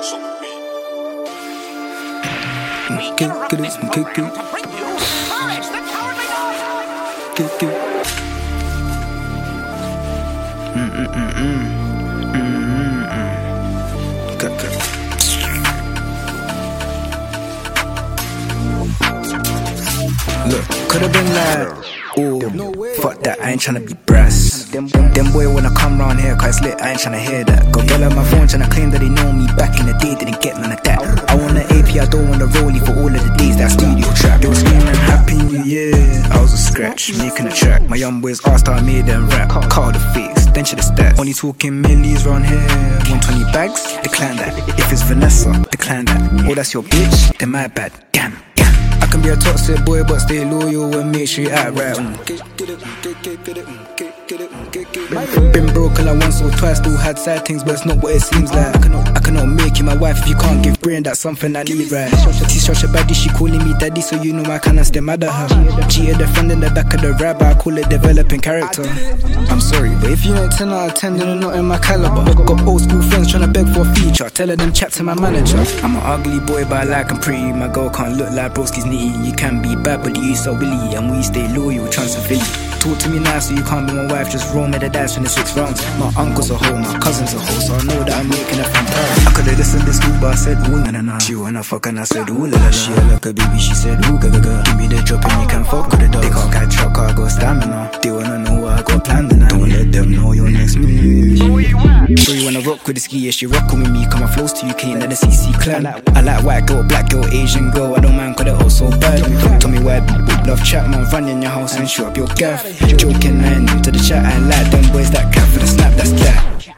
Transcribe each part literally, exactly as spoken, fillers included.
We get around this program to bring you Courage the Cowardly Dog. Get get. Mm mm mm mm mm mm. Cut cut. Look, could've been like, ooh, no fuck that, I ain't tryna be brass. Them, them boy wanna come round here, cause it's lit, I ain't tryna hear that. Got girl on my phone tryna claim that they know me back in the day, didn't get none of that. I want an A P, I don't want a rollie for all of the days that studio trap. They were screaming Happy New Year, I was a scratch, making a track. My young boys asked how I made them rap, call the face, then to the stats. Only talking millies round here, one twenty bags, decline that. If it's Vanessa, decline that. Oh, that's your bitch, then my bad, damn. I can be a toxic boy but stay loyal and make sure you act right. Been broken like once or twice, still had side things but it's not what it seems like. I cannot, I cannot make you my wife if you can't give brain, that's something I need right. She's such a baddie, she calling me daddy, so you know I cannot stay mad at her. G the friend in the back of the rap, I call it developing character. I'm sorry, but if you ain't ten out of ten, then you're not in my caliber. Got old school friends tryna beg for a feature, telling them chat to my manager. I'm an ugly boy but I like I'm pretty, my girl can't look like broski's nitty. You can be bad but you so willy, and we stay loyal, transfer. Talk to me now so you can't be my wife, just roll me the dice from the six rounds. My uncle's a hoe, my cousin's a hoe, so I know that I'm making a fantastic. I could've listened to school but I said ooh na na na. She wanna fuck and I said ooh la la la. She a like a baby, she said ooh ga ga ga. Give me the drop and you can fuck with the dog. They can't catch up, I got stamina. They wanna know what I got planned and I don't let them know your next move. Sure you wanna rock with the ski, yeah she rockin' with me, cause my flows too clean like the C C clan. I like white girl, black girl, Asian girl, I don't mind cause they're all so bad. Tell me why people love chat, man, run in your house and show up your gaff. Joking, I ain't into the chat, I ain't like them boys that cap for the snap, that's that.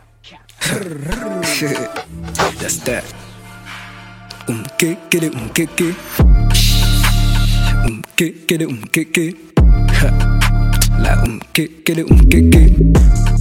That's that. Um, get, get it, um, get, get. Um, get, get it, um, get, get. Like, um, get, get it, um, get, get.